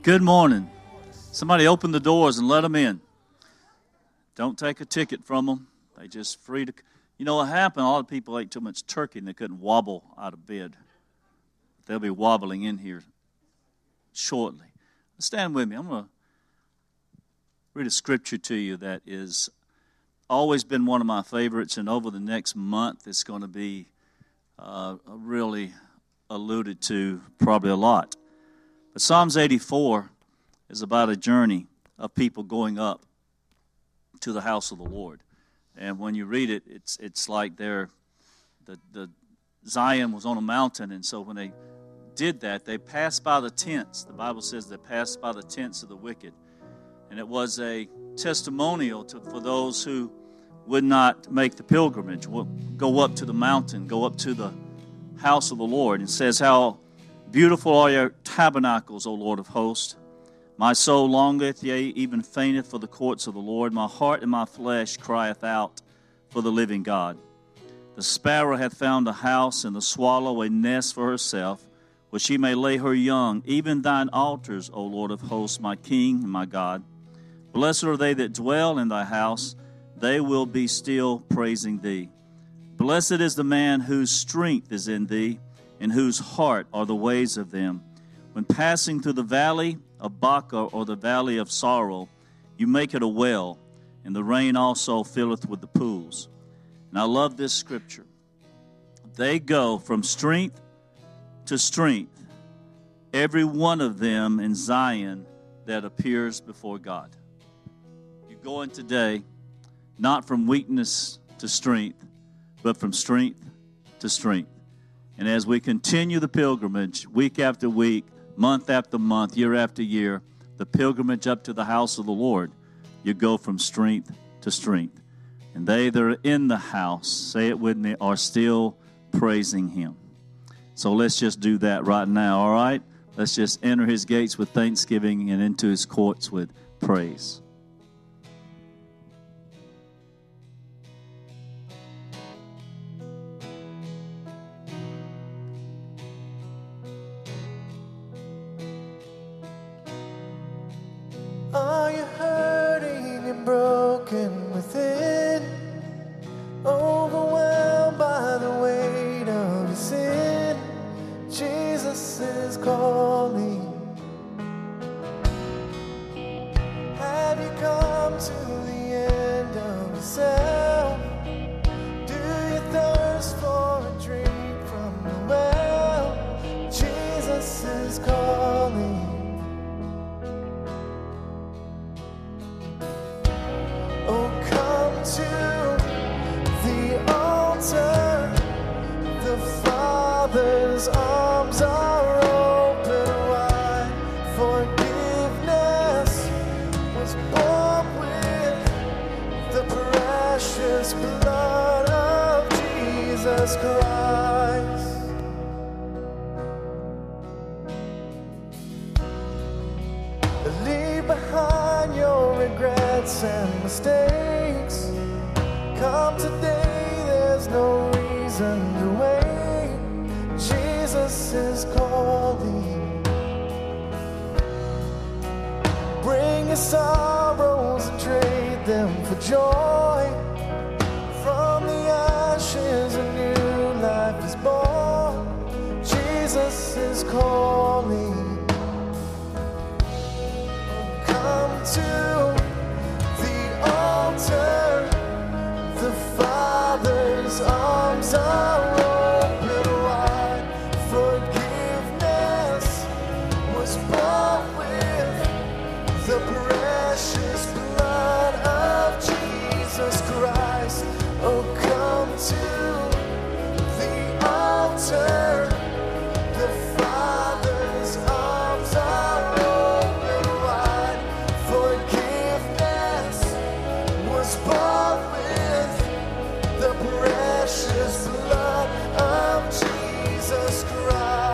Good morning. Somebody open the doors and let them in. Don't take a ticket from them. They just free to. You know what happened? A lot of people ate too much turkey and they couldn't wobble out of bed. They'll be wobbling in here shortly. Stand with me. I'm going to read a scripture to you that is always been one of my favorites, and over the next month it's going to be really alluded to probably a lot. But Psalms 84 is about a journey of people going up to the house of the Lord. And when you read it, it's like the Zion was on a mountain, and so when they did that, they passed by the tents. The Bible says they passed by the tents of the wicked. And it was a testimonial for those who would not make the pilgrimage, go up to the mountain, go up to the house of the Lord. And it says, how beautiful are your tabernacles, O Lord of hosts. My soul longeth, yea, even fainteth for the courts of the Lord. My heart and my flesh crieth out for the living God. The sparrow hath found a house, and the swallow a nest for herself, where she may lay her young, even thine altars, O Lord of hosts, my King and my God. Blessed are they that dwell in thy house, they will be still praising thee. Blessed is the man whose strength is in thee, in whose heart are the ways of them. When passing through the valley of Baca, or the valley of sorrow, you make it a well, and the rain also filleth with the pools. And I love this scripture. They go from strength to strength, every one of them in Zion that appears before God. You're going today not from weakness to strength, but from strength to strength. And as we continue the pilgrimage week after week, month after month, year after year, the pilgrimage up to the house of the Lord, you go from strength to strength. And they that are in the house, say it with me, are still praising him. So let's just do that right now, all right? Let's just enter his gates with thanksgiving and into his courts with praise. Are you hurting and broken within? Overwhelmed by the weight of your sin? Jesus is calling. Have you come to the end of yourself? Do you thirst for a drink from the well? Jesus is calling. To the altar, the Father's arms are open wide. Forgiveness was bought with the precious blood of Jesus Christ. Leave behind your regrets and mistakes. Come today, there's no reason to wait. Jesus is calling. Bring your sorrows and trade them for joy. From the ashes a new life is born. Jesus is calling. Come to the altar. The Father's arms are open wide. Forgiveness was bought with the precious blood of Jesus Christ. Oh, come to the altar. The Father's arms are open wide. Forgiveness was bought with the precious blood of Jesus Christ.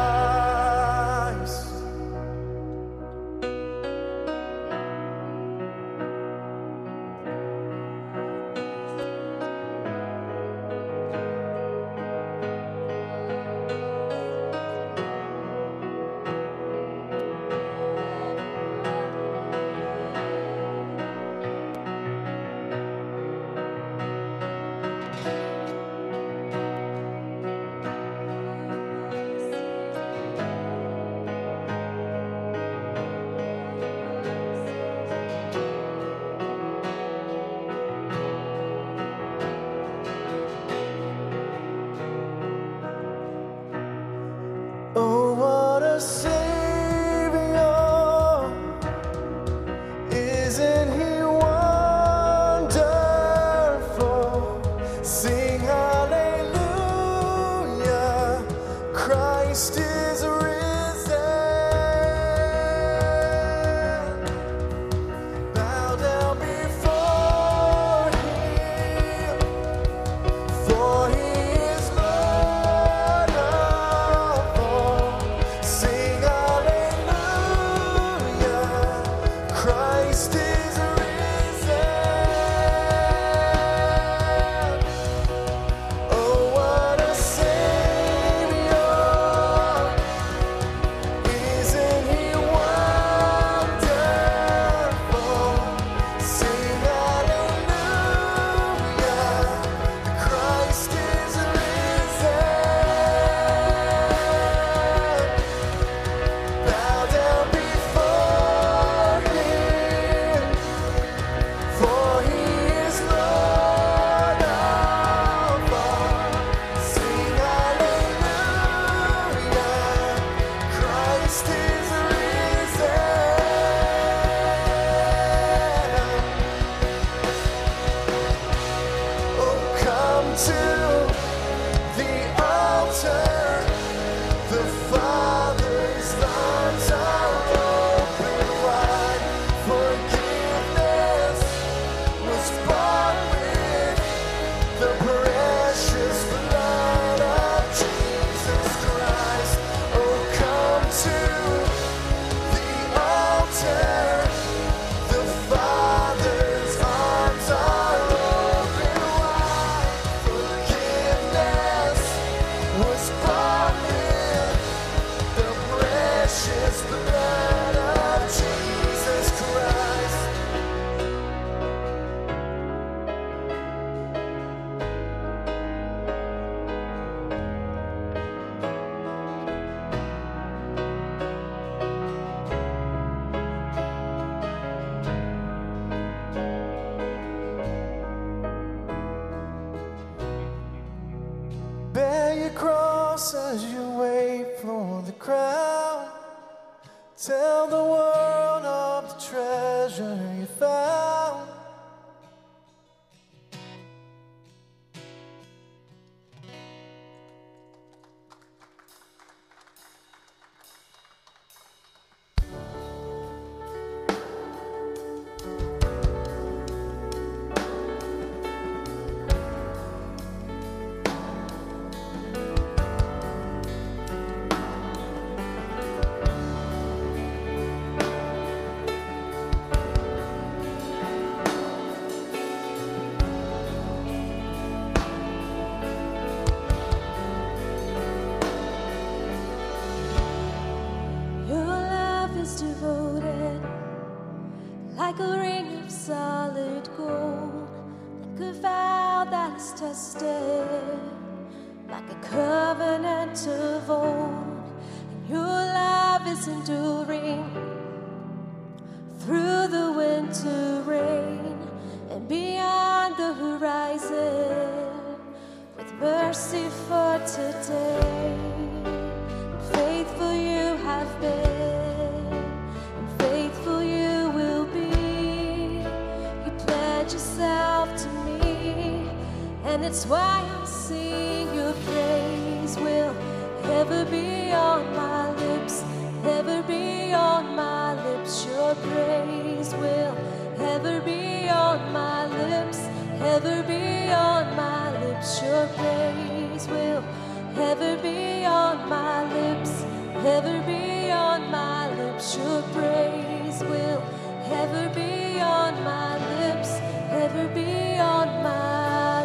like a ring of solid gold, like a vow that is tested, like a covenant of old. And your love is enduring through the winter rain and beyond the horizon, with mercy for today. Faithful you have been, and faithful you will be. You pledge yourself to me, and it's why I'll sing your praise. Will ever be on my lips, ever be on my lips. Your praise will ever be on my lips, ever be on my lips. Your praise will ever be on my lips, ever be on my lips. Your praise will ever be on my lips, ever be on my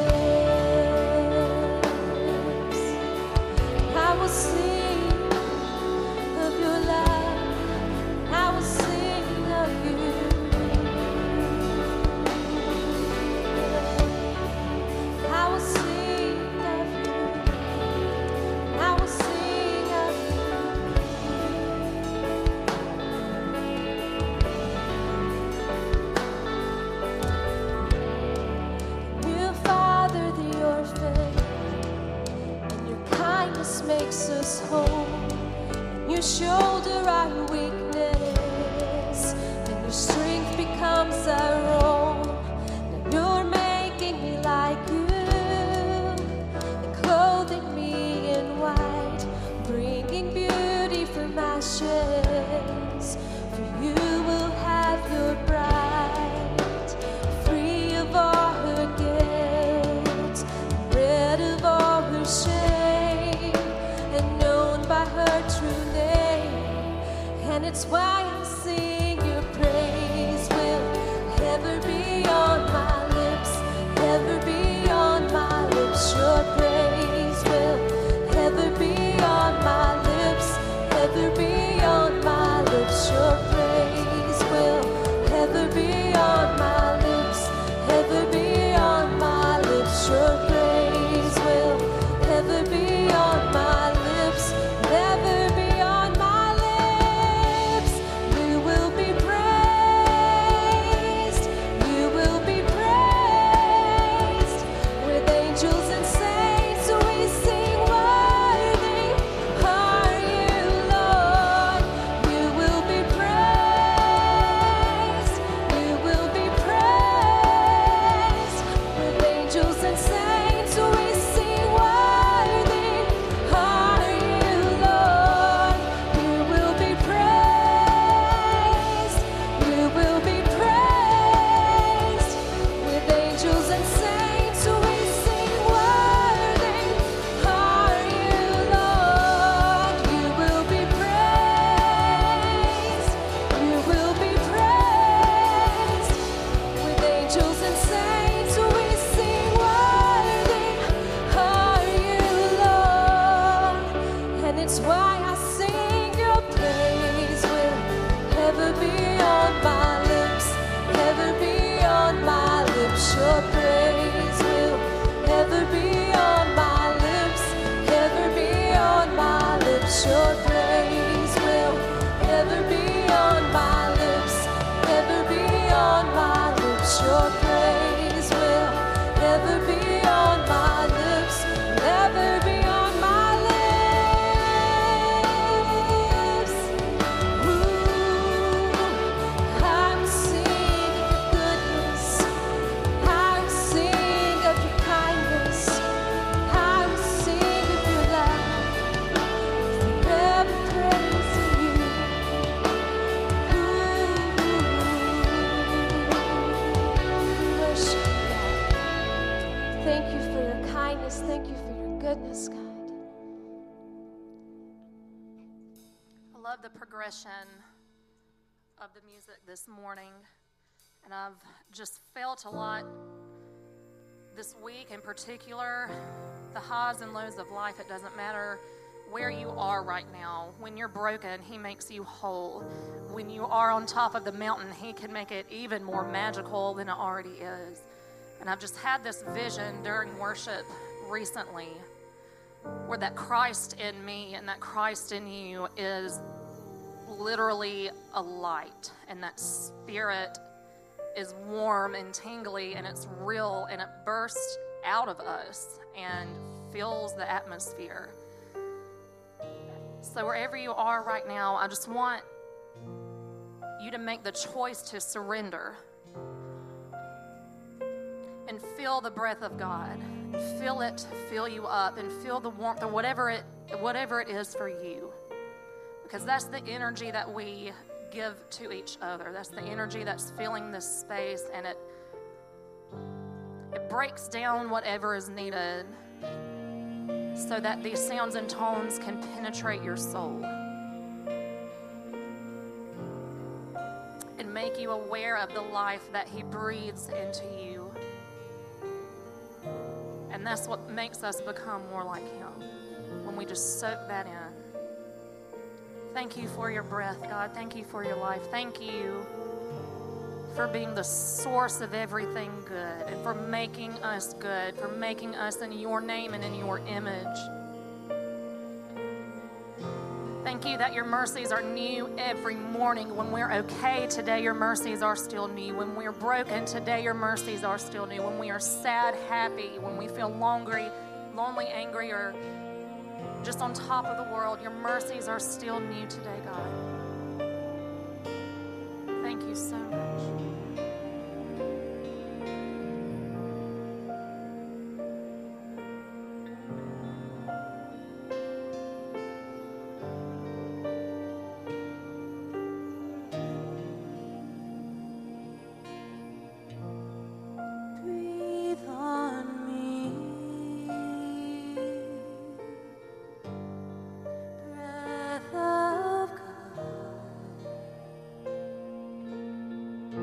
lips. I will sing of your love, I will sing of you. I will sing of you. I will sing of you. You father the orphan, and your kindness makes us whole. And you shoulder our weakness, and your strength becomes our own. Now you're making me like you, and clothing me in white, bringing beauty from ashes. For you will have your bride, free of all her guilt, rid of all her shame, and known by her true name. And it's why I sing your praise. Will ever be on my lips, ever be on my lips. Your praise will ever be on my lips, ever be on my lips. Your praise will ever be on my lips, ever be on my lips. Your praise will ever be on my lips, ever be on my lips. You will be praised, you will be praised. With angels and saints we sing, worthy are you, Lord. You will be praised, you will be praised. With angels and saints we sing, worthy are you, Lord. You will be praised, you will be praised. With angels and saints we sing, worthy are you, Lord. You will be praised, you will be praised. With angels and saints we sing, worthy are you, Lord. And it's why I sing your praise. Will ever be on my lips, ever be on my lips. Your praise will ever be on my lips, ever be on my lips. Your praise will ever be on my lips, ever be on my lips. Your praise will ever be on my lips, ever be on my lips. Ooh, I'm singing of goodness, I'm singing of your kindness, I'm singing of your love, forever praising you. Ooh, worship you, God. Thank you for your kindness, thank you for your goodness, God. I love the progression of the music this morning, and I've just felt a lot this week in particular, the highs and lows of life. It doesn't matter where you are right now. When you're broken, He makes you whole. When you are on top of the mountain, He can make it even more magical than it already is. And I've just had this vision during worship recently where that Christ in me and that Christ in you is literally a light, and that Spirit is warm and tingly, and it's real, and it bursts out of us and fills the atmosphere. So wherever you are right now, I just want you to make the choice to surrender and feel the breath of God. Feel it fill you up, and feel the warmth, or whatever it is for you. Because that's the energy that we give to each other. That's the energy that's filling this space, and it breaks down whatever is needed so that these sounds and tones can penetrate your soul and make you aware of the life that He breathes into you. And that's what makes us become more like Him, when we just soak that in. Thank you for your breath, God. Thank you for your life. Thank you for being the source of everything good, and for making us good, for making us in your name and in your image. Thank you that your mercies are new every morning. When we're okay today, your mercies are still new. When we're broken today, your mercies are still new. When we are sad, happy, when we feel lonely, angry, or just on top of the world, your mercies are still new today, God. Thank you so much. Breathe on me, breath of God.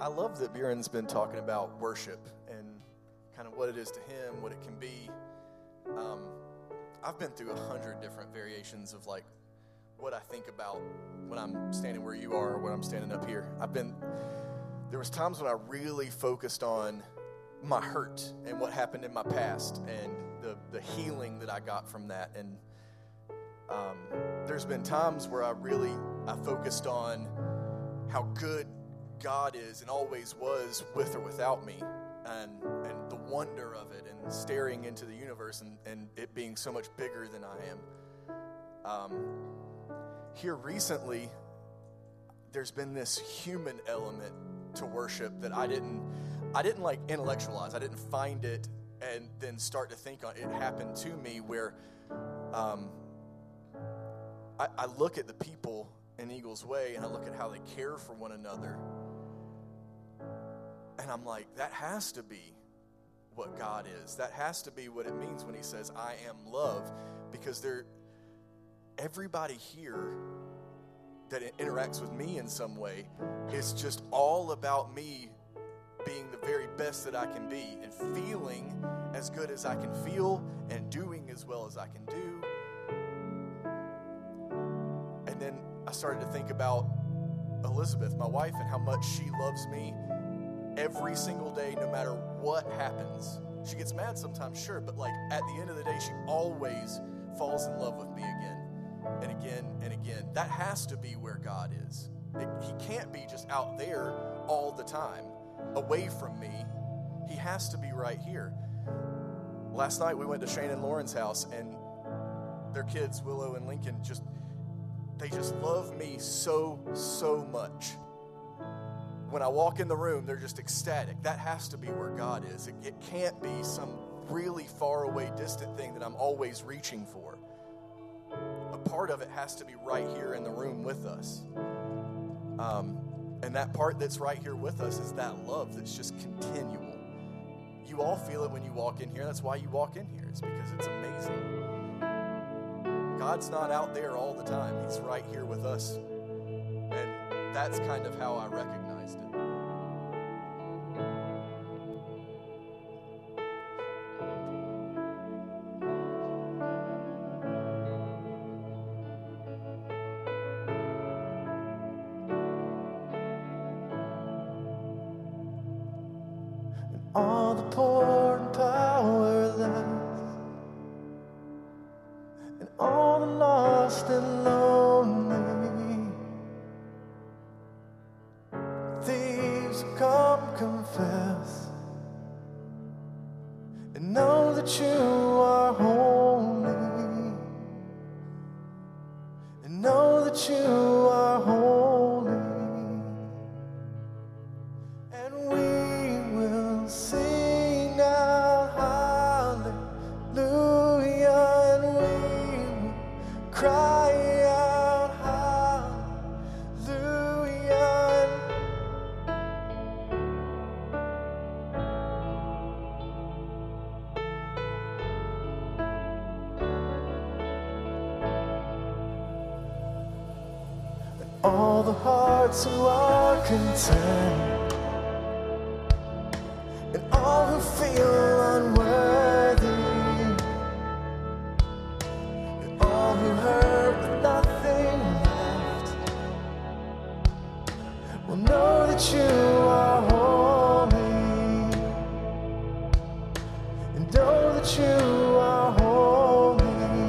I love that Bjorn's been talking about worship and kind of what it is to him, what it can be. I've been through 100 different variations of like what I think about when I'm standing where you are or when I'm standing up here. There was times when I really focused on my hurt and what happened in my past and the healing that I got from that. And there's been times where I focused on how good God is and always was with or without me, and the wonder of it, and staring into the universe and it being so much bigger than I am. Here recently, there's been this human element to worship that I didn't like intellectualize. I didn't find it and then start to think on it. It happened to me where I look at the people in Eagles Way and I look at how they care for one another. And I'm like, that has to be what God is. That has to be what it means when he says, I am love. Because everybody here that interacts with me in some way is just all about me being the very best that I can be and feeling as good as I can feel and doing as well as I can do. And then I started to think about Elizabeth, my wife, and how much she loves me every single day, no matter what happens. She gets mad sometimes, sure, but like at the end of the day, she always falls in love with me again and again and again. That has to be where God is. He can't be just out there all the time, away from me. He has to be right here. Last night we went to Shane and Lauren's house, and their kids, Willow and Lincoln, they just love me so much. When I walk in the room, they're just ecstatic. That has to be where God is. It can't be some really far away, distant thing that I'm always reaching for. A part of it has to be right here in the room with us. And that part that's right here with us is that love that's just continual. You all feel it when you walk in here. That's why you walk in here. It's because it's amazing. God's not out there all the time. He's right here with us. And that's kind of how I recognized it. All the poor and powerless, and all the lost and lonely, thieves come confess and know that you are holy, and know that you are holy, and we will sing out hallelujah, and we will cry out hallelujah. And all the hearts who are content, and all who feel unworthy, and all who hurt with nothing left, will know that you are holy, and know that you are holy,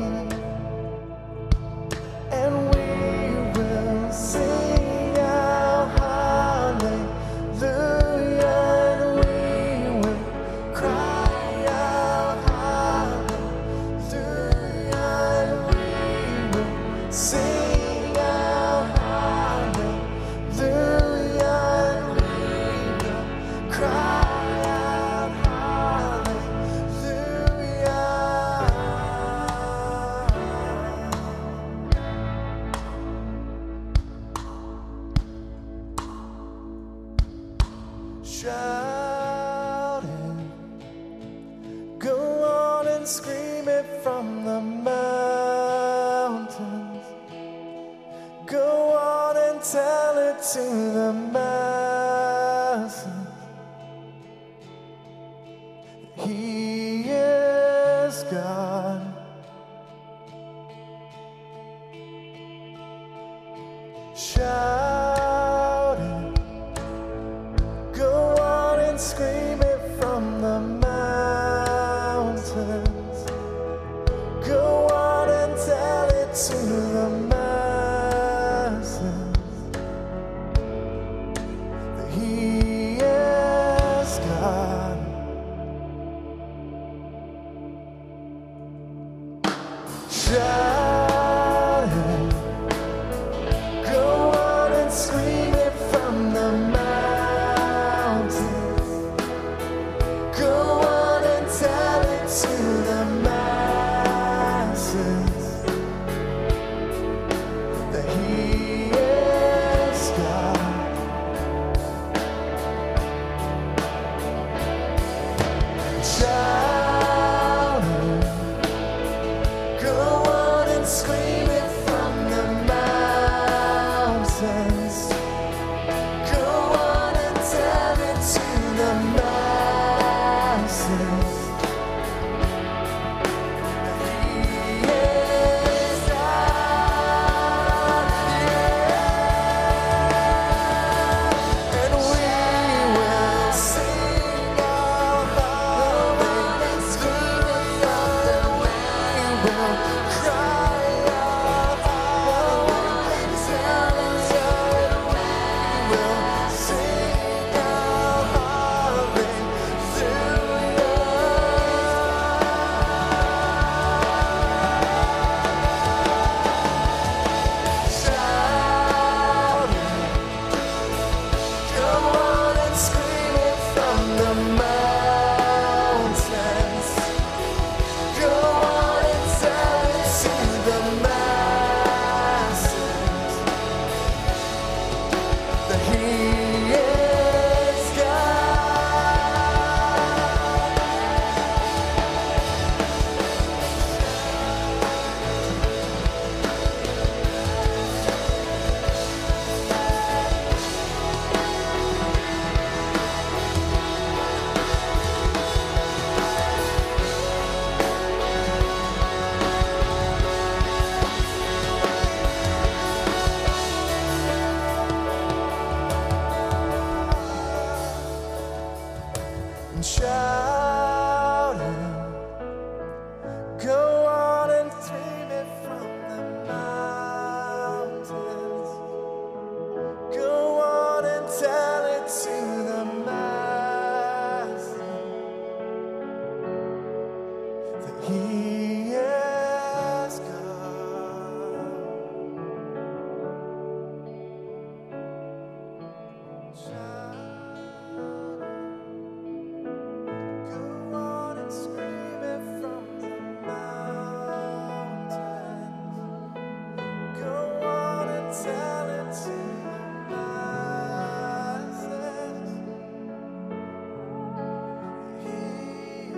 and we will sing out hallelujah. Shouting, go on and scream it from the mountains. Go on and tell it to the masses. He is God. Shout it, go on and scream it from the mountains. Go on and tell it to the masses that He is God. Shout it, go on and scream it from the mountains. Go on and tell it to the masses that He is God. Shout it, go on and scream it from the mountains. Go on and tell it to the masses that He is God. Yeah. And we will sing our hallelujah. We will cry our hallelujah. We will sing our hallelujah. Shout it, go on and scream it from the mountains. Go on and tell it to the masses that He is God. And shout it, go on and scream it from the mountains. Go on and tell it to the masses that He is God. Shout it, go on and scream it from the mountains. Go on and tell it to the masses. He is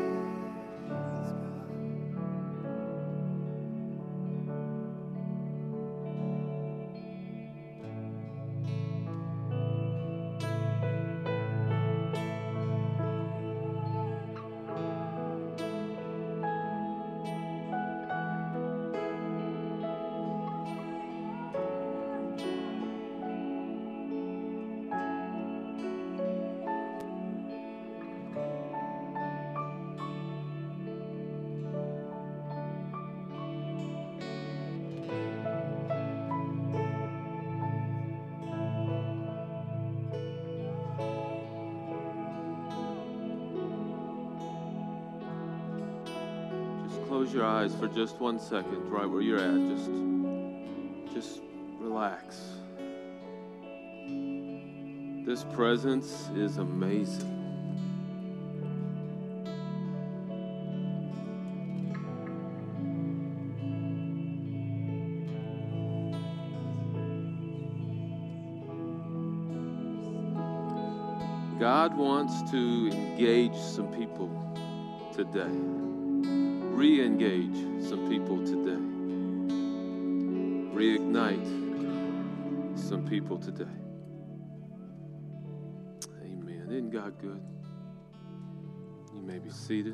Just close your eyes for just 1 second, right where you're at. Just relax. This presence is amazing. God wants to engage some people today. Re-engage some people today. Reignite some people today. Amen. Isn't God good? Amen. may be seated.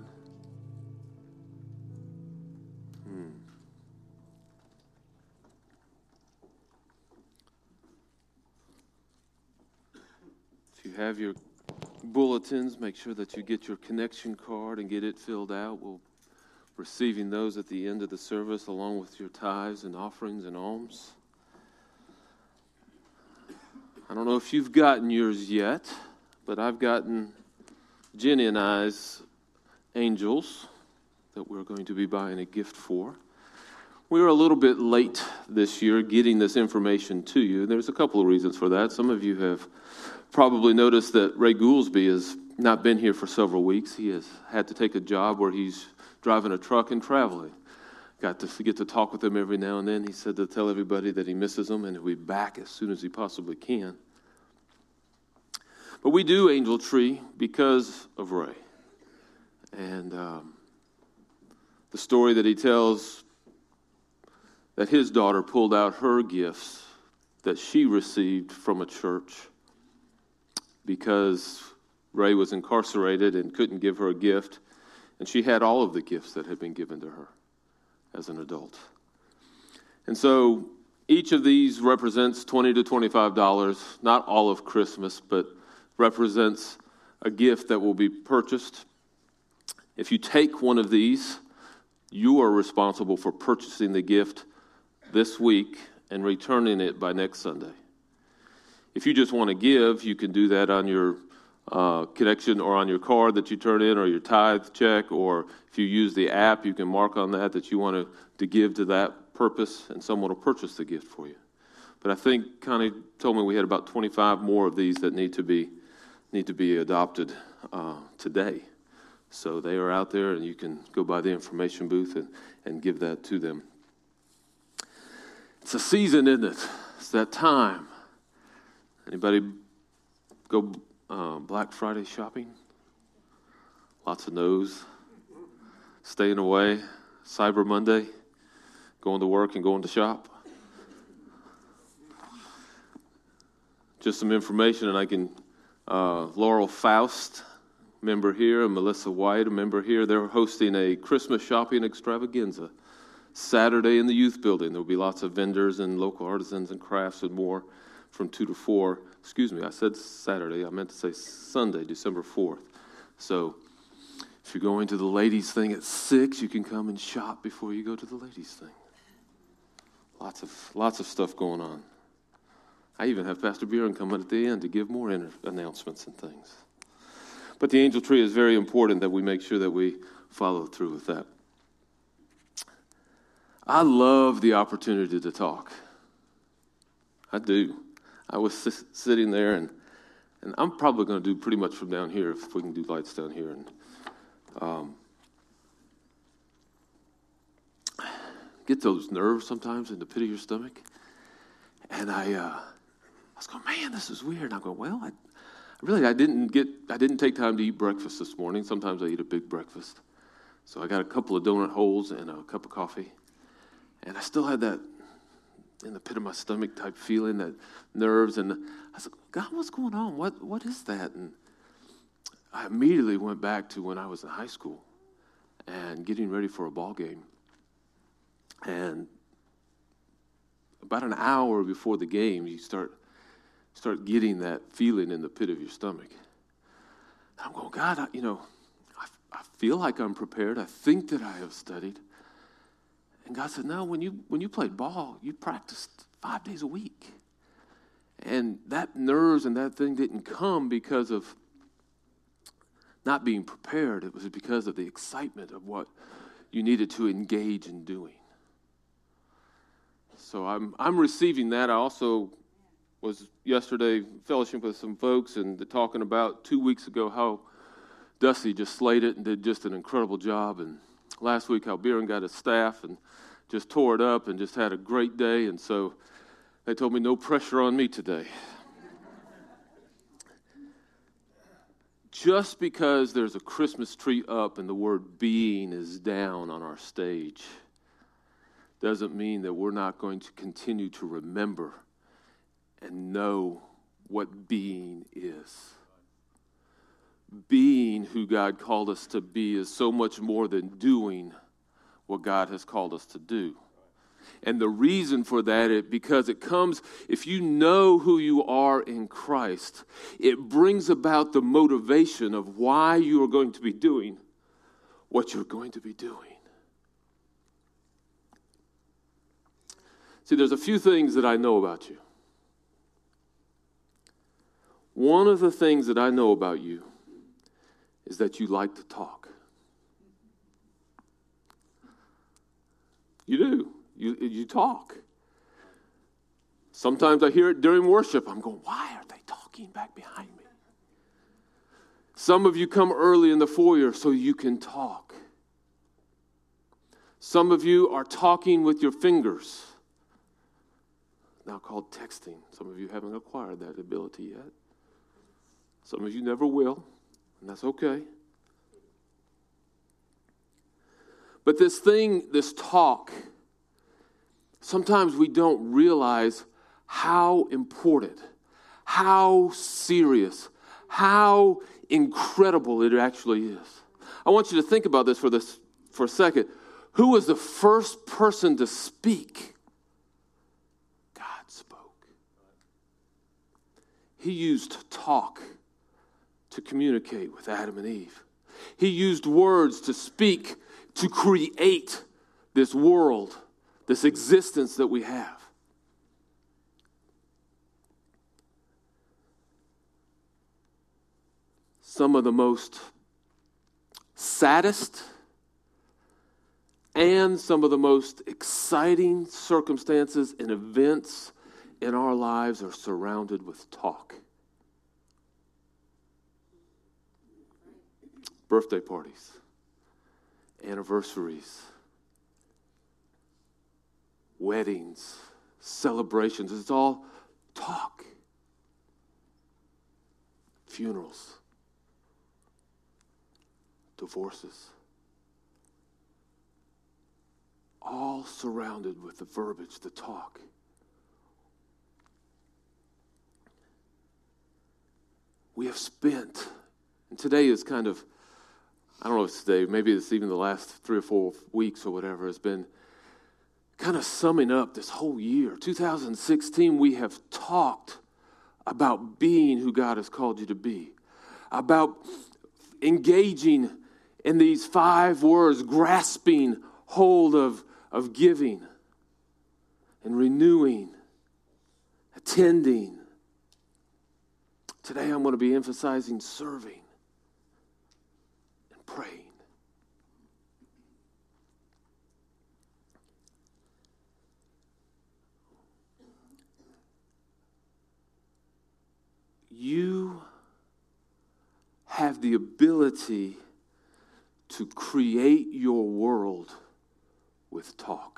If you have your bulletins, make sure that you get your connection card and get it filled out. We'll be receiving those at the end of the service along with your tithes and offerings and alms. I don't know if you've gotten yours yet, but I've gotten Jenny and I's angels that we're going to be buying a gift for. We were a little bit late this year getting this information to you. There's a couple of reasons for that. Some of you have probably noticed that Ray Goolsby has not been here for several weeks. He has had to take a job where he's driving a truck and traveling. Got to get to talk with him every now and then. He said to tell everybody that he misses them and he'll be back as soon as he possibly can. But we do Angel Tree because of Ray. And the story that he tells, that his daughter pulled out her gifts that she received from a church because Ray was incarcerated and couldn't give her a gift, and she had all of the gifts that had been given to her as an adult. And so each of these represents $20 to $25, not all of Christmas, but represents a gift that will be purchased. If you take one of these, you are responsible for purchasing the gift this week and returning it by next Sunday. If you just want to give, you can do that on your connection or on your card that you turn in or your tithe check, or if you use the app, you can mark on that you want to give to that purpose, and someone will purchase the gift for you. But I think Connie told me we had about 25 more of these that need to be adopted today. So they are out there, and you can go by the information booth and give that to them. It's a season, isn't it? It's that time. Anybody go Black Friday shopping? Lots of no's. Staying away. Cyber Monday. Going to work and going to shop. Just some information, and I can... Laurel Faust, member here, and Melissa White, a member here. They're hosting a Christmas shopping extravaganza Saturday in the youth building. There will be lots of vendors and local artisans and crafts and more from 2 to 4. Excuse me, I said Saturday. I meant to say Sunday, December 4th. So if you're going to the ladies' thing at 6, you can come and shop before you go to the ladies' thing. Lots of stuff going on. I even have Pastor Buren coming at the end to give more announcements and things. But the angel tree is very important that we make sure that we follow through with that. I love the opportunity to talk. I do. I was sitting there, and I'm probably going to do pretty much from down here if we can do lights down here. And get those nerves sometimes in the pit of your stomach. And I was going, man, this is weird. And I go, well, I didn't take time to eat breakfast this morning. Sometimes I eat a big breakfast. So I got a couple of donut holes and a cup of coffee. And I still had that in the pit of my stomach type feeling, that nerves. And I said, God, what's going on? What is that? And I immediately went back to when I was in high school and getting ready for a ball game. And about an hour before the game, you start getting that feeling in the pit of your stomach. And I'm going, God, I feel like I'm prepared. I think that I have studied. And God said, no, when you played ball, you practiced 5 days a week. And that nerves and that thing didn't come because of not being prepared. It was because of the excitement of what you needed to engage in doing. So I'm receiving that. I also was yesterday fellowship with some folks and talking about 2 weeks ago how Dusty just slayed it and did just an incredible job. And last week how Buren got his staff and just tore it up and just had a great day. And so they told me no pressure on me today. Just because there's a Christmas tree up and the word being is down on our stage doesn't mean that we're not going to continue to remember and know what being is. being who God called us to be is so much more than doing what God has called us to do. And the reason for that is because it comes, if you know who you are in Christ, it brings about the motivation of why you are going to be doing what you're going to be doing. See, there's a few things that I know about you. One of the things that I know about you is that you like to talk. You do. You talk. Sometimes I hear it during worship. I'm going, why are they talking back behind me? Some of you come early in the foyer so you can talk. Some of you are talking with your fingers. Now called texting. Some of you haven't acquired that ability yet. Some of you never will, and that's okay. But this talk, sometimes we don't realize how important, how serious, how incredible it actually is. I want you to think about this for a second. Who was the first person to speak? God spoke. He used talk to communicate with Adam and Eve. He used words to speak, to create this world, this existence that we have. Some of the most saddest and some of the most exciting circumstances and events in our lives are surrounded with talk. Birthday parties, anniversaries, weddings, celebrations. It's all talk. Funerals, divorces, all surrounded with the verbiage, the talk. We have spent, and today is kind of, I don't know if it's today, maybe it's even the last 3 or 4 weeks or whatever, has been kind of summing up this whole year. 2016, we have talked about being who God has called you to be, about engaging in these 5 words, grasping hold of giving and renewing, attending. Today I'm going to be emphasizing serving and praying. You have the ability to create your world with talk.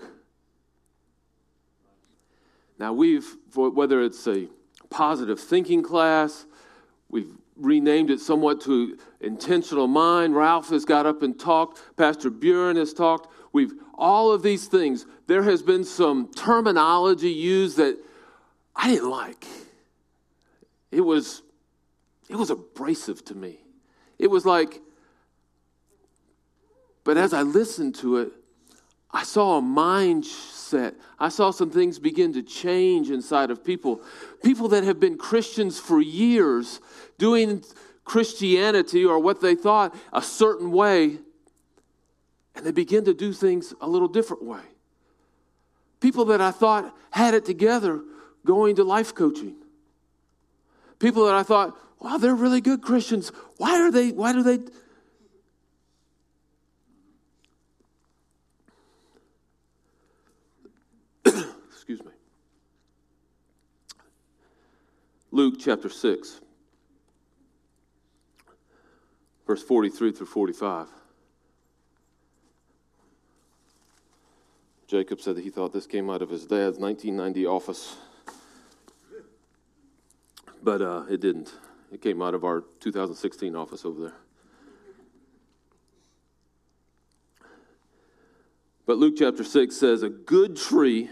Now whether it's a positive thinking class, we've renamed it somewhat to intentional mind. Ralph has got up and talked. Pastor Bjorn has talked. All of these things, there has been some terminology used that I didn't like. It was abrasive to me. It was like, but as I listened to it, I saw a mindset. I saw some things begin to change inside of people. People that have been Christians for years, doing Christianity or what they thought a certain way, and they begin to do things a little different way. People that I thought had it together going to life coaching. People that I thought, wow, they're really good Christians. Why do they? Excuse me. Luke chapter 6, verse 43 through 45. Jacob said that he thought this came out of his dad's 1990 office. But it didn't. It came out of our 2016 office over there. But Luke chapter 6 says, a good tree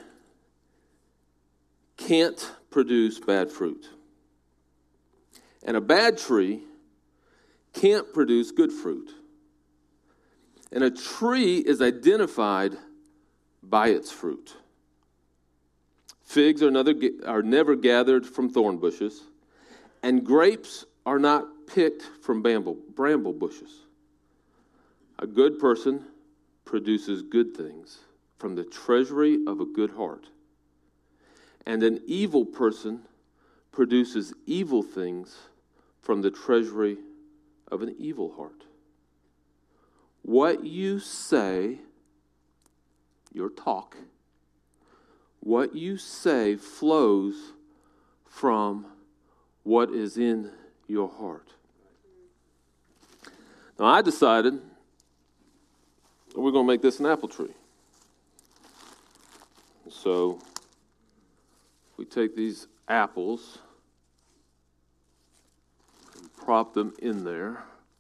can't produce bad fruit. And a bad tree can't produce good fruit. And a tree is identified by its fruit. Figs are never gathered from thorn bushes, and grapes are not picked from bramble bushes. A good person produces good things from the treasury of a good heart, and an evil person produces evil things from the treasury of an evil heart. What you say, your talk, what you say flows from what is in your heart. Now, I decided we're going to make this an apple tree. So, we take these apples and prop them in there.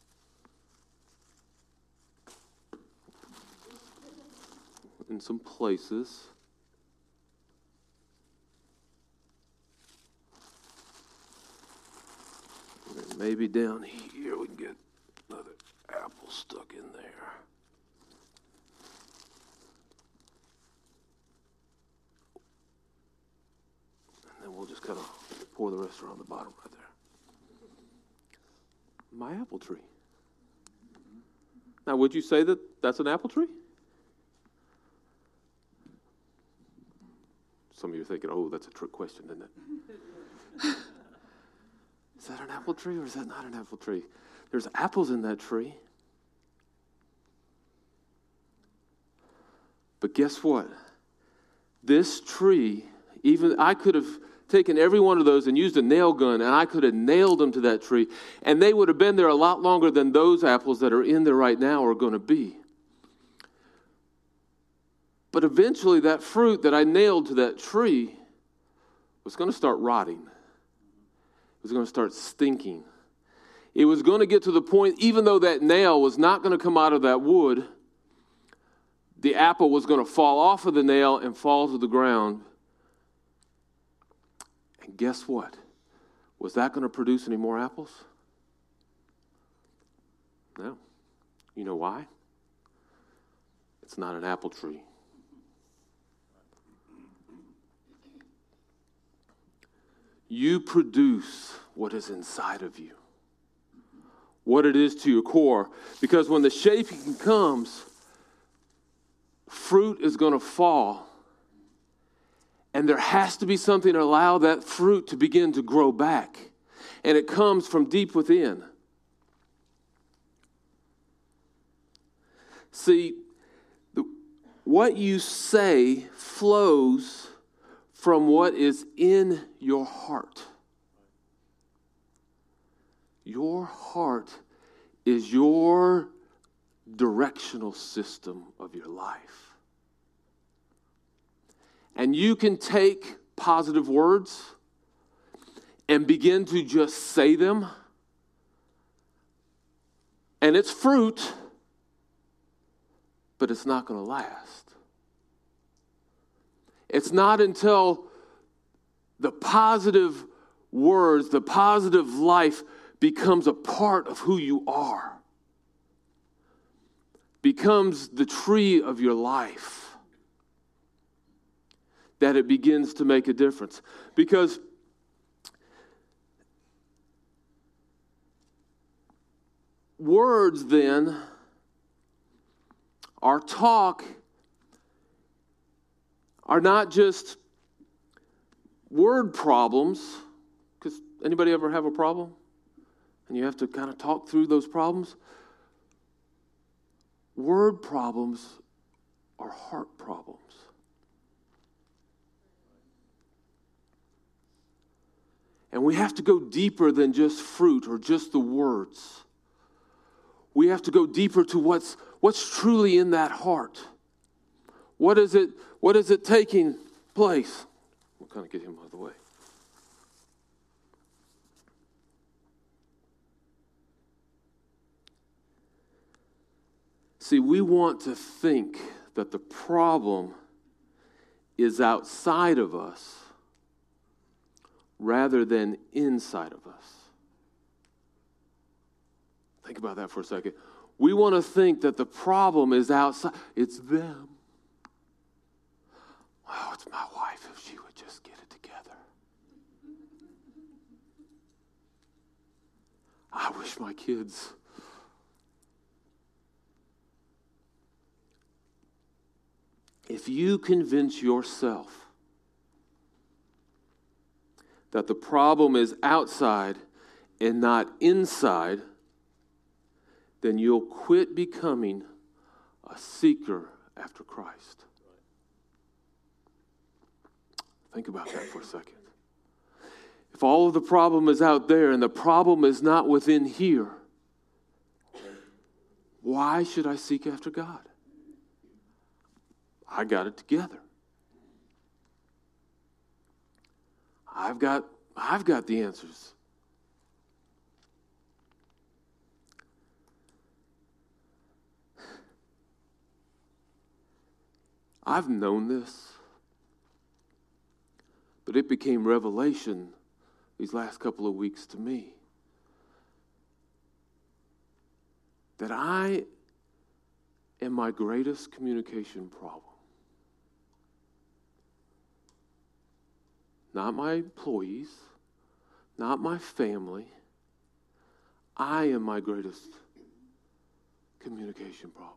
In some places. And maybe down here we can get another apple stuck in there. And then we'll just kind of pour the rest around the bottom right there. My apple tree. Now, would you say that that's an apple tree? Some of you are thinking, oh, that's a trick question, isn't it? Is that an apple tree or is that not an apple tree? There's apples in that tree. But guess what? This tree, even I could have taken every one of those and used a nail gun, and I could have nailed them to that tree, and they would have been there a lot longer than those apples that are in there right now are going to be. But eventually that fruit that I nailed to that tree was going to start rotting. It was going to start stinking. It was going to get to the point, even though that nail was not going to come out of that wood, the apple was going to fall off of the nail and fall to the ground. And guess what? Was that going to produce any more apples? No. You know why? It's not an apple tree. You produce what is inside of you, what it is to your core. Because when the shaping comes, fruit is going to fall. And there has to be something to allow that fruit to begin to grow back. And it comes from deep within. See, what you say flows from what is in your heart. Your heart is your directional system of your life. And you can take positive words and begin to just say them. And it's fruit, but it's not going to last. It's not until the positive words, the positive life becomes a part of who you are, becomes the tree of your life, that it begins to make a difference. Because words then, our talk, are not just word problems, because anybody ever have a problem? And you have to kind of talk through those problems? Word problems are heart problems. And we have to go deeper than just fruit or just the words. We have to go deeper to what's truly in that heart. What is it taking place? We'll kind of get him out of the way. See, we want to think that the problem is outside of us rather than inside of us. Think about that for a second. We want to think that the problem is outside. It's them. Oh, it's my wife. If she would just get it together. I wish my kids. If you convince yourself that the problem is outside and not inside, then you'll quit becoming a seeker after Christ. Think about that for a second. If all of the problem is out there and the problem is not within here, why should I seek after God? I got it together. I've got the answers. I've known this, but it became revelation these last couple of weeks to me that I am my greatest communication problem. Not my employees, not my family. I am my greatest communication problem.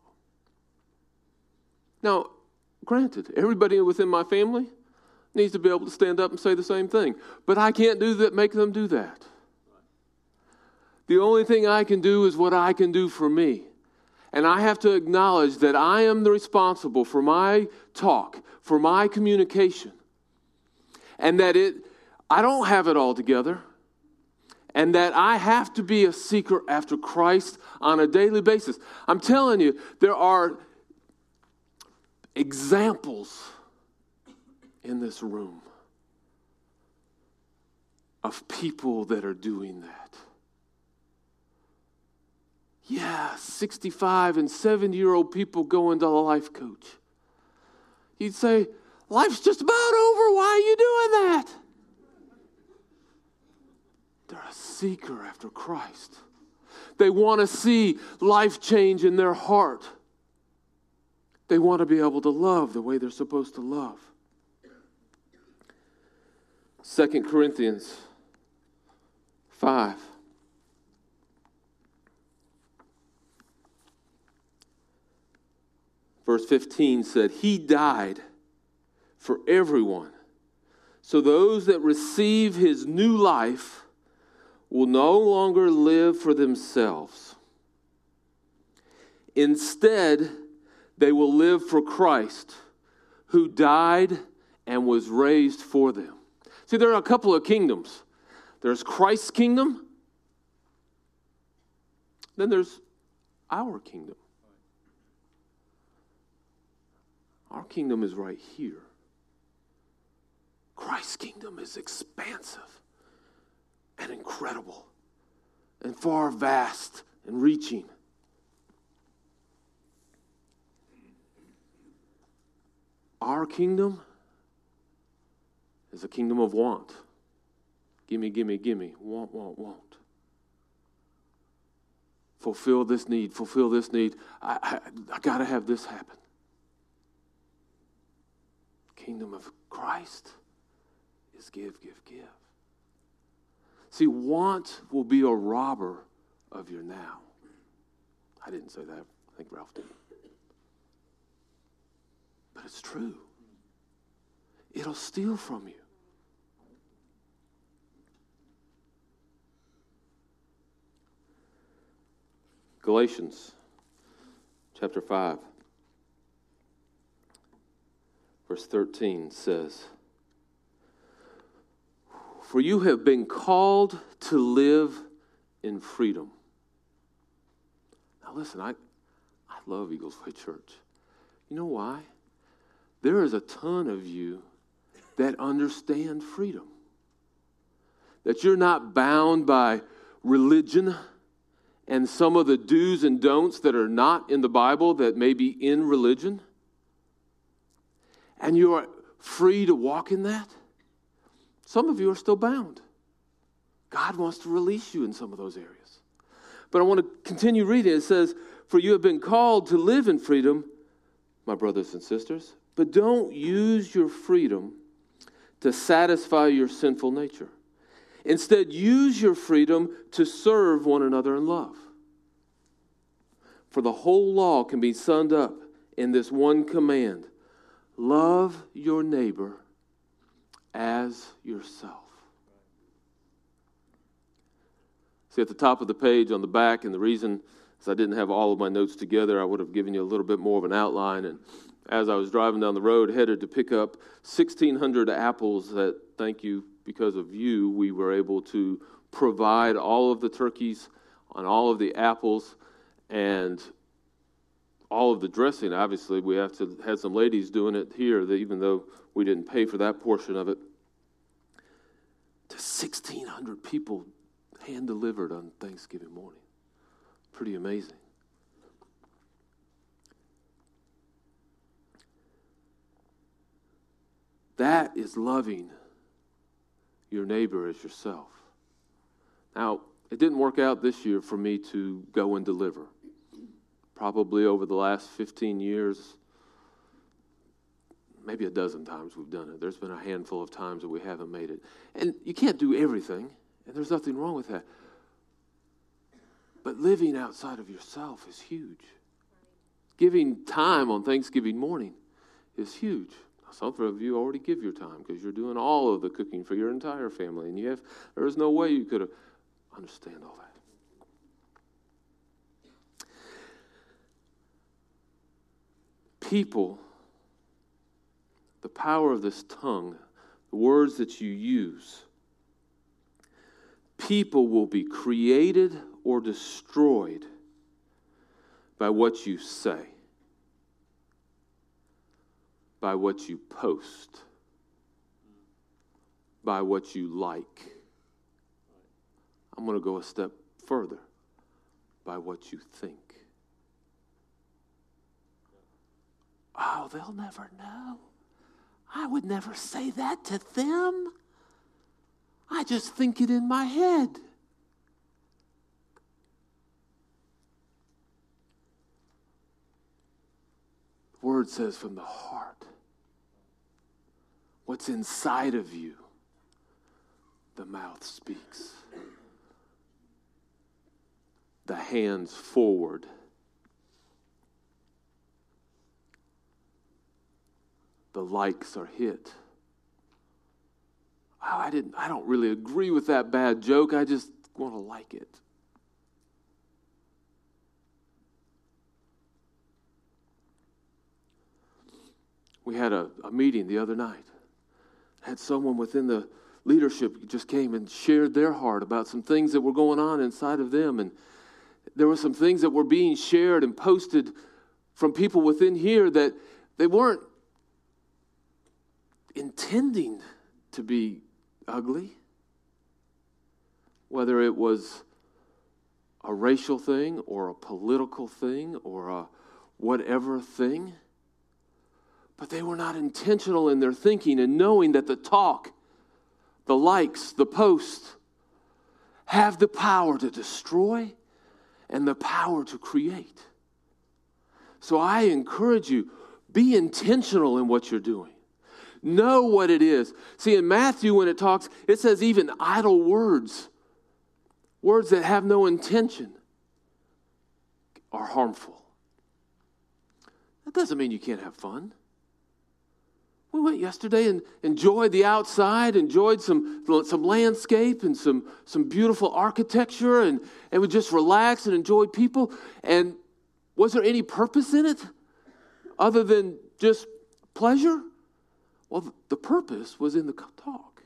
Now, granted, everybody within my family needs to be able to stand up and say the same thing. But I can't do that, make them do that. The only thing I can do is what I can do for me. And I have to acknowledge that I am the responsible for my talk, for my communication. And that I don't have it all together. And that I have to be a seeker after Christ on a daily basis. I'm telling you, there are examples in this room of people that are doing that. Yeah, 65 and 70-year-old people going to a life coach. You'd say, life's just about over. Why are you doing that? They're a seeker after Christ. They want to see life change in their heart. They want to be able to love the way they're supposed to love. 2 Corinthians 5. Verse 15 said, He died for everyone. So those that receive His new life will no longer live for themselves. Instead, they will live for Christ, who died and was raised for them. See, there are a couple of kingdoms. There's Christ's kingdom. Then there's our kingdom. Our kingdom is right here. Christ's kingdom is expansive and incredible and far vast and reaching. Our kingdom is a kingdom of want. Gimme, gimme, gimme. Want, want, want. Fulfill this need, fulfill this need. I got to have this happen. Kingdom of Christ is give, give, give. See, want will be a robber of your now. I didn't say that. I think Ralph did. But it's true. It'll steal from you. Galatians chapter 5, verse 13 says, For you have been called to live in freedom. Now listen, I love Eagles Way Church. You know why? There is a ton of you that understand freedom. That you're not bound by religion and some of the do's and don'ts that are not in the Bible that may be in religion. And you are free to walk in that. Some of you are still bound. God wants to release you in some of those areas. But I want to continue reading. It says, "For you have been called to live in freedom, my brothers and sisters, but don't use your freedom to satisfy your sinful nature. Instead, use your freedom to serve one another in love. For the whole law can be summed up in this one command: love your neighbor as yourself." See, at the top of the page on the back, and the reason is I didn't have all of my notes together, I would have given you a little bit more of an outline. And as I was driving down the road, headed to pick up 1,600 apples that, thank you, because of you, we were able to provide all of the turkeys on all of the apples and all of the dressing. Obviously, we had some ladies doing it here, that even though we didn't pay for that portion of it. To 1,600 people hand-delivered on Thanksgiving morning. Pretty amazing. That is loving your neighbor as yourself. Now, it didn't work out this year for me to go and deliver. Probably over the last 15 years, maybe a dozen times we've done it. There's been a handful of times that we haven't made it. And you can't do everything, and there's nothing wrong with that. But living outside of yourself is huge. Giving time on Thanksgiving morning is huge. Some of you already give your time because you're doing all of the cooking for your entire family, and there is no way you could understand all that. People, the power of this tongue, the words that you use, people will be created or destroyed by what you say, by what you post, by what you like. I'm going to go a step further, by what you think. Oh, they'll never know. I would never say that to them. I just think it in my head. The word says from the heart. What's inside of you, the mouth speaks. The hands forward. The likes are hit. Oh, I don't really agree with that bad joke. I just want to like it. We had a meeting the other night. Had someone within the leadership just came and shared their heart about some things that were going on inside of them. And there were some things that were being shared and posted from people within here that they weren't intending to be ugly. Whether it was a racial thing or a political thing or a whatever thing. But they were not intentional in their thinking and knowing that the talk, the likes, the posts have the power to destroy and the power to create. So I encourage you, be intentional in what you're doing. Know what it is. See, in Matthew, when it talks, it says even idle words, words that have no intention, are harmful. That doesn't mean you can't have fun. We went yesterday and enjoyed the outside, enjoyed some landscape and some beautiful architecture, and we just relaxed and enjoyed people. And was there any purpose in it other than just pleasure? Well, the purpose was in the talk.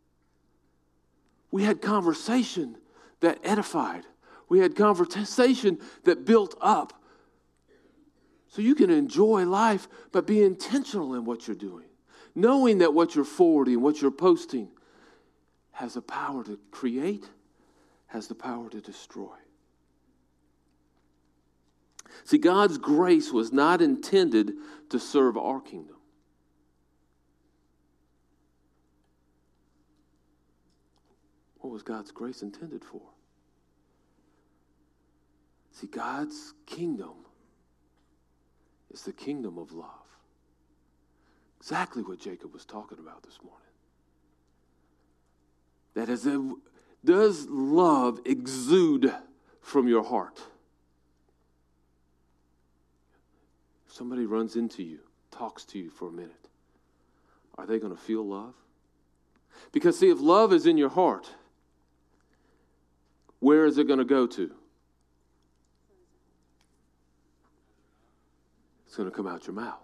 We had conversation that edified. We had conversation that built up. So you can enjoy life, but be intentional in what you're doing. Knowing that what you're forwarding, what you're posting, has the power to create, has the power to destroy. See, God's grace was not intended to serve our kingdom. What was God's grace intended for? See, God's kingdom is the kingdom of love. Exactly what Jacob was talking about this morning. That is, does love exude from your heart? If somebody runs into you, talks to you for a minute, are they going to feel love? Because, see, if love is in your heart, where is it going to go to? It's going to come out your mouth.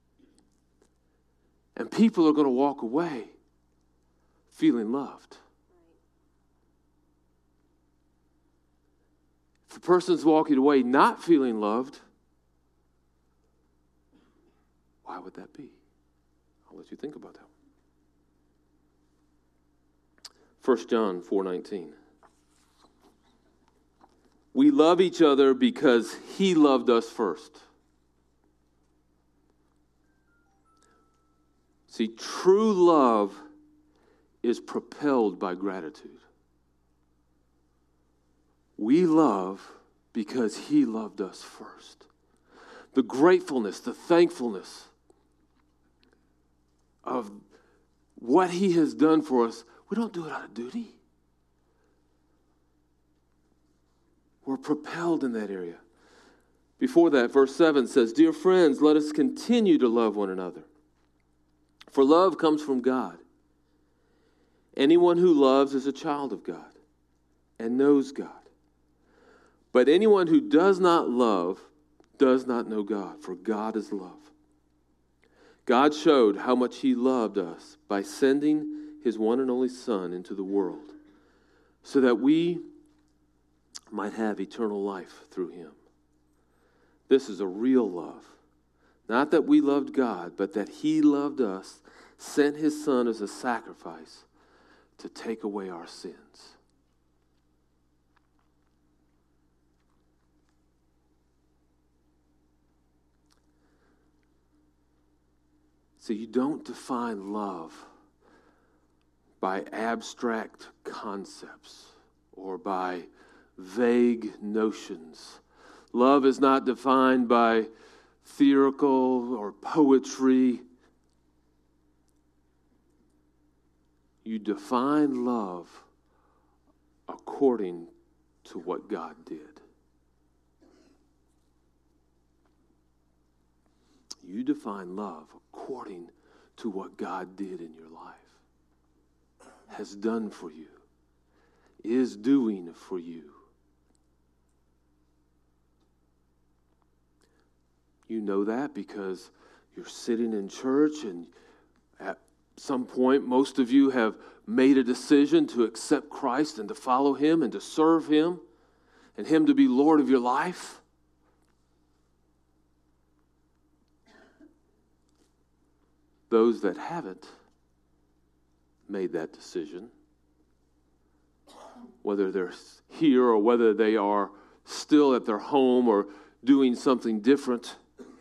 And people are going to walk away feeling loved. If a person's walking away not feeling loved, why would that be? I'll let you think about that. 1 John 4:19. We love each other because he loved us first. See, true love is propelled by gratitude. We love because he loved us first. The gratefulness, the thankfulness of what he has done for us, we don't do it out of duty. We're propelled in that area. Before that, verse 7 says, "Dear friends, let us continue to love one another. For love comes from God. Anyone who loves is a child of God and knows God. But anyone who does not love does not know God, for God is love. God showed how much he loved us by sending his one and only Son into the world so that we might have eternal life through him. This is a real love. Not that we loved God, but that he loved us, sent his Son as a sacrifice to take away our sins." So you don't define love by abstract concepts or by vague notions. Love is not defined by theoretical or poetry. You define love according to what God did. You define love according to what God did in your life, has done for you, is doing for you. You know that because you're sitting in church, and at some point, most of you have made a decision to accept Christ and to follow him and to serve him and him to be Lord of your life. Those that haven't made that decision, whether they're here or whether they are still at their home or doing something different,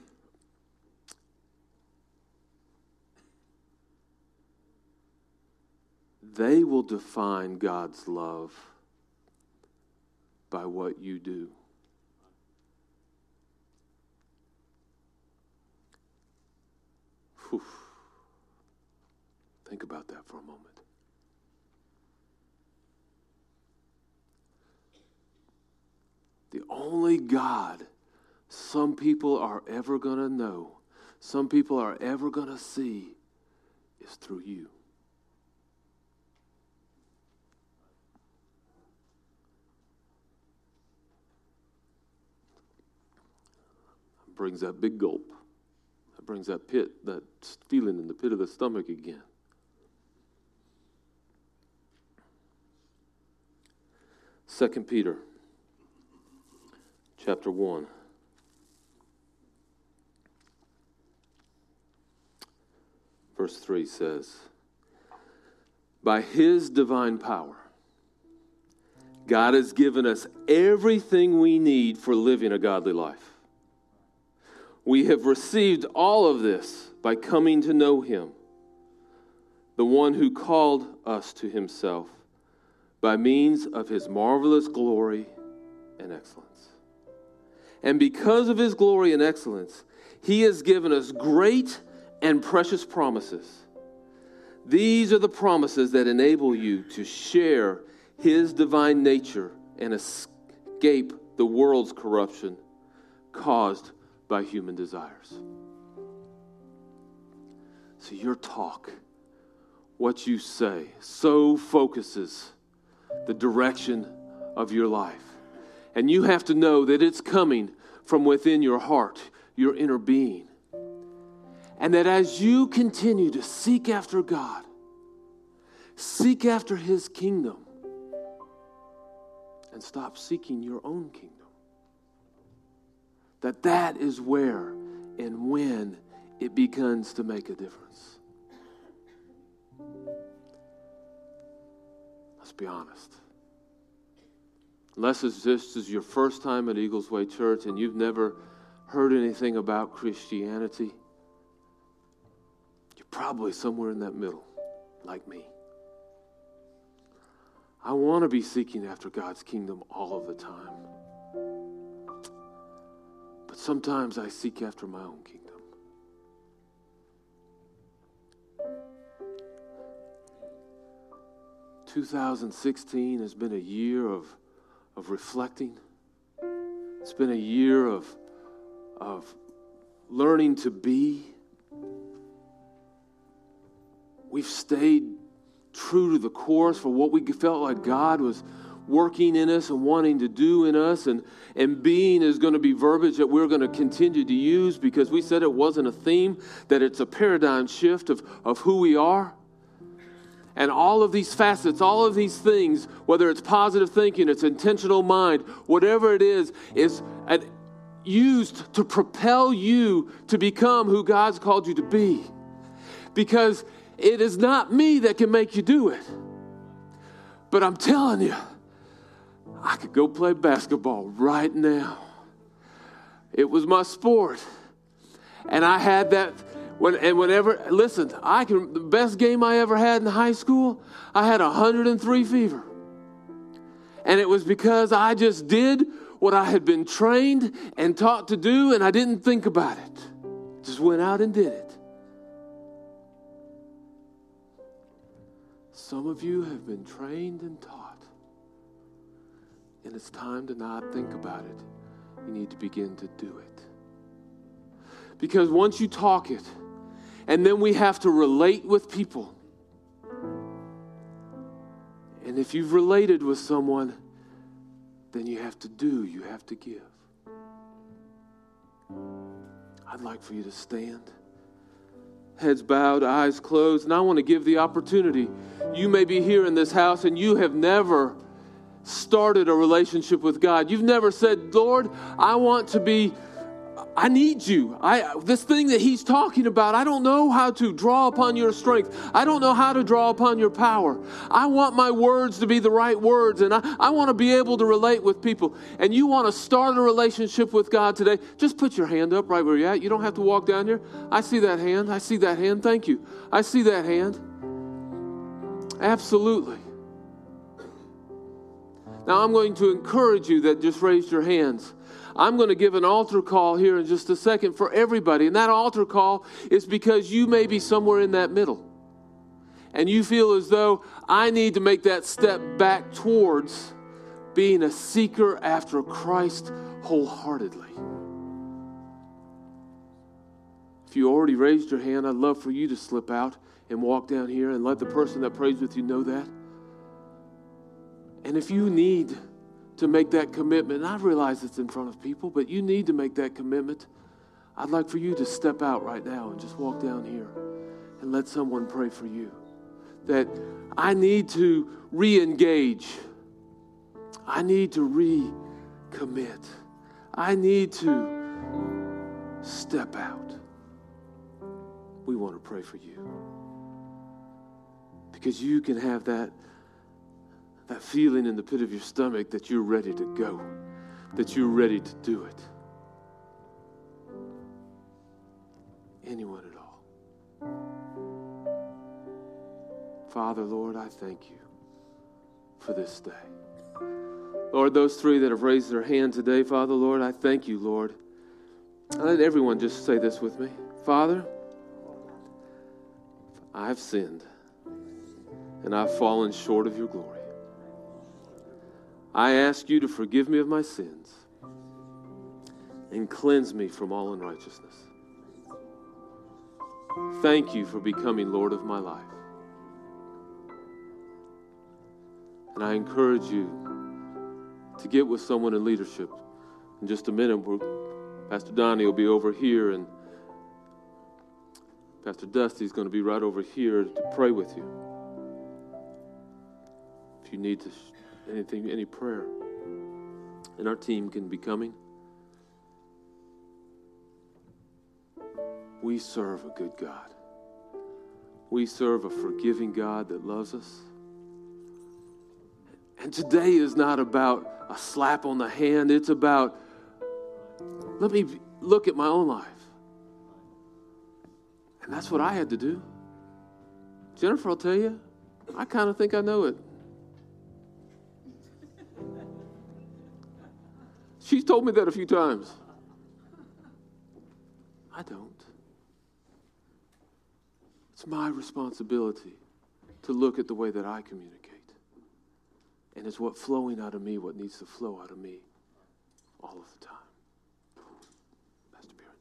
they will define God's love by what you do. Whew. Think about that for a moment. The only God some people are ever going to know, some people are ever going to see, is through you. That brings that big gulp. That brings that pit, that feeling in the pit of the stomach again. 2 Peter chapter 1. Verse 3 says, "By his divine power, God has given us everything we need for living a godly life. We have received all of this by coming to know him, the one who called us to himself by means of his marvelous glory and excellence." And because of his glory and excellence, he has given us great and precious promises. These are the promises that enable you to share his divine nature and escape the world's corruption caused by human desires. So your talk, what you say, so focuses the direction of your life. And you have to know that it's coming from within your heart, your inner being. And that as you continue to seek after God, seek after his kingdom, and stop seeking your own kingdom, that is where and when it begins to make a difference. Let's be honest. Unless this is your first time at Eagles Way Church and you've never heard anything about Christianity, you're probably somewhere in that middle, like me. I want to be seeking after God's kingdom all of the time. But sometimes I seek after my own kingdom. – 2016 has been a year of reflecting. It's been a year of learning to be. We've stayed true to the course for what we felt like God was working in us and wanting to do in us. And being is going to be verbiage that we're going to continue to use because we said it wasn't a theme, that it's a paradigm shift of who we are. And all of these facets, all of these things, whether it's positive thinking, it's intentional mind, whatever it is used to propel you to become who God's called you to be. Because it is not me that can make you do it. But I'm telling you, I could go play basketball right now. It was my sport. And I had that. The best game I ever had in high school, I had 103 fever. And it was because I just did what I had been trained and taught to do, and I didn't think about it. Just went out and did it. Some of you have been trained and taught, and it's time to not think about it. You need to begin to do it. Because once you talk it, and then we have to relate with people. And if you've related with someone, then you have to do, you have to give. I'd like for you to stand. Heads bowed, eyes closed, and I want to give the opportunity. You may be here in this house and you have never started a relationship with God. You've never said, Lord, I need you. This thing that he's talking about, I don't know how to draw upon your strength. I don't know how to draw upon your power. I want my words to be the right words, and I want to be able to relate with people. And you want to start a relationship with God today, just put your hand up right where you're at. You don't have to walk down here. I see that hand. I see that hand. Thank you. I see that hand. Absolutely. Now I'm going to encourage you that just raised your hands. I'm going to give an altar call here in just a second for everybody. And that altar call is because you may be somewhere in that middle. And you feel as though I need to make that step back towards being a seeker after Christ wholeheartedly. If you already raised your hand, I'd love for you to slip out and walk down here and let the person that prays with you know that. And if you need to make that commitment, and I realize it's in front of people, but you need to make that commitment, I'd like for you to step out right now and just walk down here and let someone pray for you. That I need to re-engage. I need to recommit. I need to step out. We want to pray for you. Because you can have that feeling in the pit of your stomach that you're ready to go, that you're ready to do it. Anyone at all. Father, Lord, I thank you for this day. Lord, those three that have raised their hand today, Father, Lord, I thank you, Lord. I let everyone just say this with me. Father, I have sinned, and I've fallen short of your glory. I ask you to forgive me of my sins and cleanse me from all unrighteousness. Thank you for becoming Lord of my life. And I encourage you to get with someone in leadership. In just a minute, Pastor Donnie will be over here, and Pastor Dusty's going to be right over here to pray with you. If you need any prayer, and our team can be coming. We serve a good God. We serve a forgiving God that loves us. And today is not about a slap on the hand. It's about, let me look at my own life. And that's what I had to do. Jennifer will tell you, I kind of think I know it. She's told me that a few times. I don't. It's my responsibility to look at the way that I communicate. And it's what flowing out of me, what needs to flow out of me all of the time. Pastor Barrett.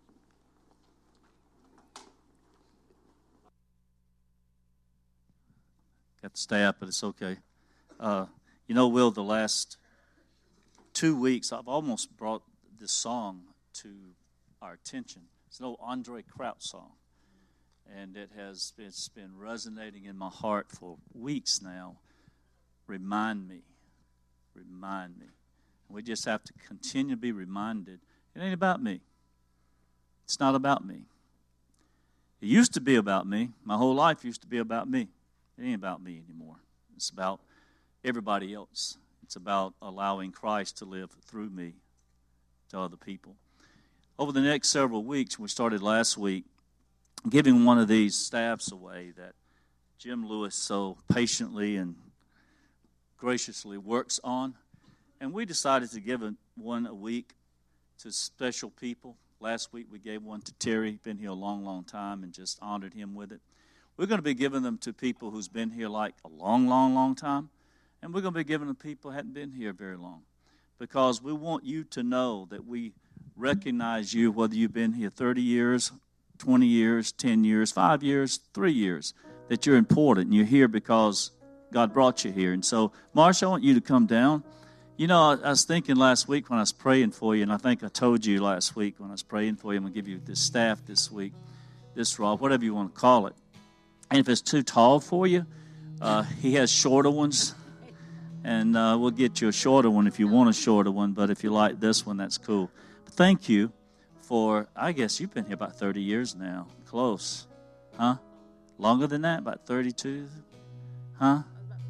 Got to stay up, but it's okay. Will, the last 2 weeks, I've almost brought this song to our attention. It's an old Andre Crouch song, and it's been resonating in my heart for weeks now. Remind me. We just have to continue to be reminded. It ain't about me. It's not about me. It used to be about me. My whole life used to be about me. It ain't about me anymore. It's about everybody else. It's about allowing Christ to live through me to other people. Over the next several weeks, we started last week giving one of these staffs away that Jim Lewis so patiently and graciously works on. And we decided to give one a week to special people. Last week we gave one to Terry, been here a long, long time, and just honored him with it. We're going to be giving them to people who's been here like a long, long, long time. And we're going to be giving them to people who hadn't been here very long. Because we want you to know that we recognize you, whether you've been here 30 years, 20 years, 10 years, 5 years, 3 years, that you're important. And you're here because God brought you here. And so, Marsha, I want you to come down. You know, I was thinking last week when I was praying for you, and I think I told you last week when I was praying for you, I'm going to give you this staff this week, this rod, whatever you want to call it. And if it's too tall for you, he has shorter ones. And we'll get you a shorter one if you want a shorter one. But if you like this one, that's cool. But thank you for, I guess you've been here about 30 years now. Close. Huh? Longer than that? About 32? Huh?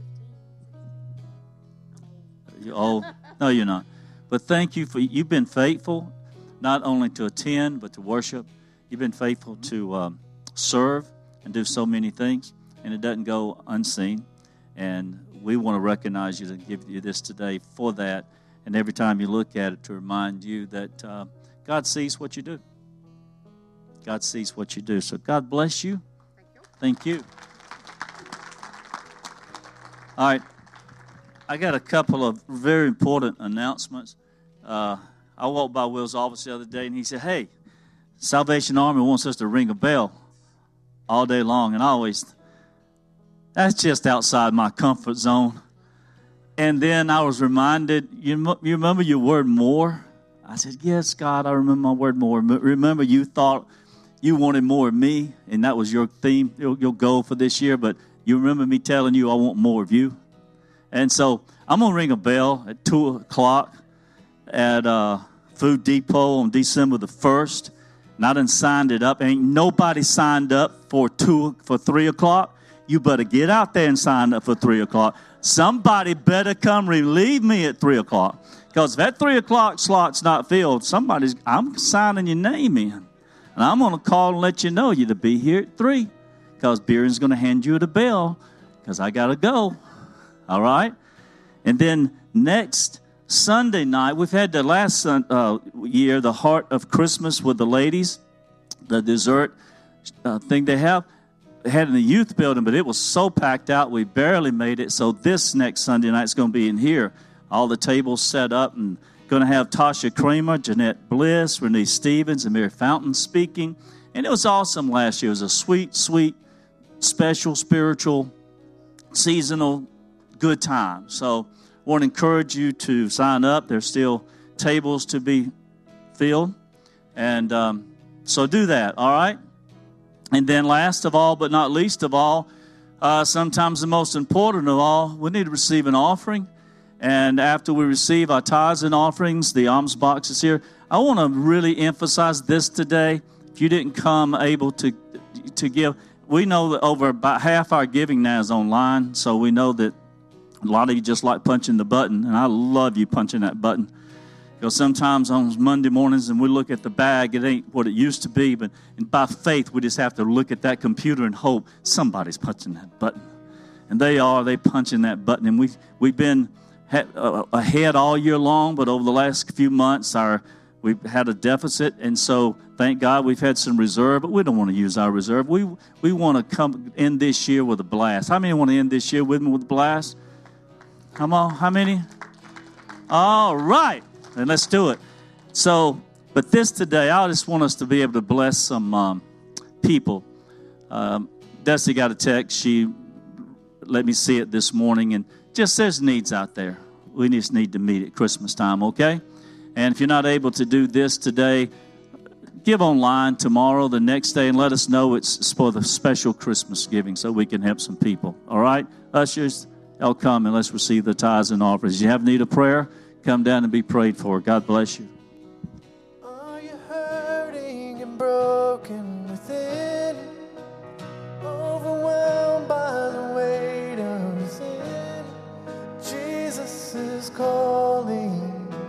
You're old? No, you're not. But thank you for, you've been faithful, not only to attend, but to worship. You've been faithful to serve and do so many things. And it doesn't go unseen. And we want to recognize you and give you this today for that. And every time you look at it, to remind you that God sees what you do. God sees what you do. So God bless you. Thank you. All right. I got a couple of very important announcements. I walked by Will's office the other day, and he said, hey, Salvation Army wants us to ring a bell all day long. And I always... that's just outside my comfort zone. And then I was reminded, you remember your word more? I said, yes, God, I remember my word more. Remember you thought you wanted more of me, and that was your theme, your goal for this year. But you remember me telling you I want more of you. And so I'm going to ring a bell at 2 o'clock at Food Depot on December the 1st. And I done signed it up. Ain't nobody signed up for 3 o'clock. You better get out there and sign up for 3 o'clock. Somebody better come relieve me at 3 o'clock. Because if that 3 o'clock slot's not filled, I'm signing your name in. And I'm going to call and let you know you to be here at 3. Because Beeren's going to hand you the bell. Because I got to go. All right? And then next Sunday night, we've had the last year, the Heart of Christmas with the ladies, the dessert thing they have. They had in the youth building, but it was so packed out, we barely made it. So this next Sunday night is going to be in here. All the tables set up, and going to have Tasha Kramer, Jeanette Bliss, Renee Stevens, and Mary Fountain speaking. And it was awesome last year. It was a sweet, sweet, special, spiritual, seasonal, good time. So I want to encourage you to sign up. There's still tables to be filled. And so do that, all right? And then last of all, but not least of all, sometimes the most important of all, we need to receive an offering. And after we receive our tithes and offerings, the alms box is here. I want to really emphasize this today. If you didn't come able to give, we know that over about half our giving now is online. So we know that a lot of you just like punching the button. And I love you punching that button. Because sometimes on Monday mornings and we look at the bag, it ain't what it used to be. But by faith, we just have to look at that computer and hope somebody's punching that button. And they punching that button. And we've been ahead all year long, but over the last few months, we've had a deficit. And so thank God we've had some reserve, but we don't want to use our reserve. We want to come end this year with a blast. How many want to end this year with me with a blast? Come on, how many? All right. And let's do it. So, but this today, I just want us to be able to bless some people. Dusty got a text. She let me see it this morning. And just there's needs out there. We just need to meet at Christmas time, okay? And if you're not able to do this today, give online tomorrow, the next day, and let us know it's for the special Christmas giving so we can help some people. All right? Ushers, y'all come and let's receive the tithes and offerings. If you have need of prayer, come down and be prayed for. God bless you. Are you hurting and broken within? Overwhelmed by the weight of sin? Jesus is calling.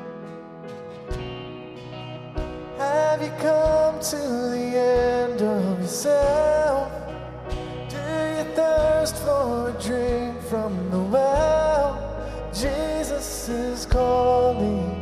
Have you come to the end of yourself? Do you thirst for a drink from the well? Jesus is calling.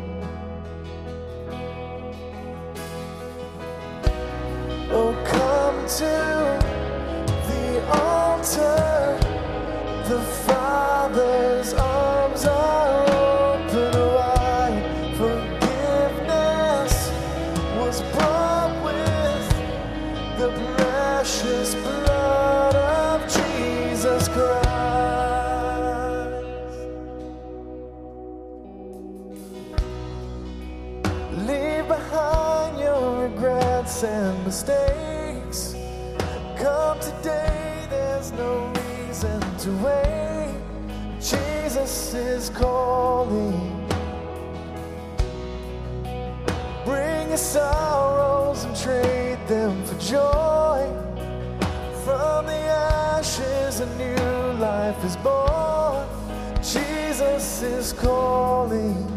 Oh, come to the altar. The Father's arms are open wide. Forgiveness was brought with the precious blood of Jesus Christ. And mistakes. Come today, there's no reason to wait. Jesus is calling. Bring your sorrows and trade them for joy. From the ashes a new life is born. Jesus is calling.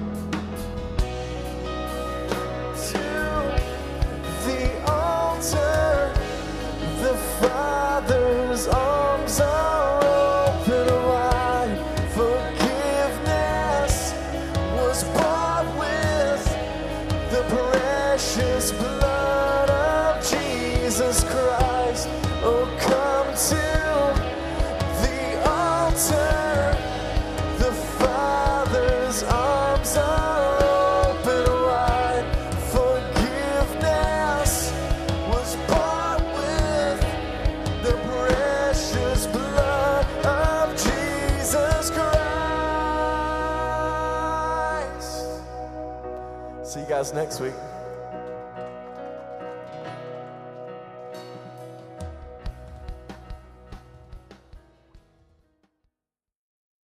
The Father's arms are open wide. Forgiveness was bought with the precious blood of Jesus Christ. Oh, come to the altar. The Father's arms are open wide. Forgiveness was bought with the precious blood of Jesus Christ. See you guys next week.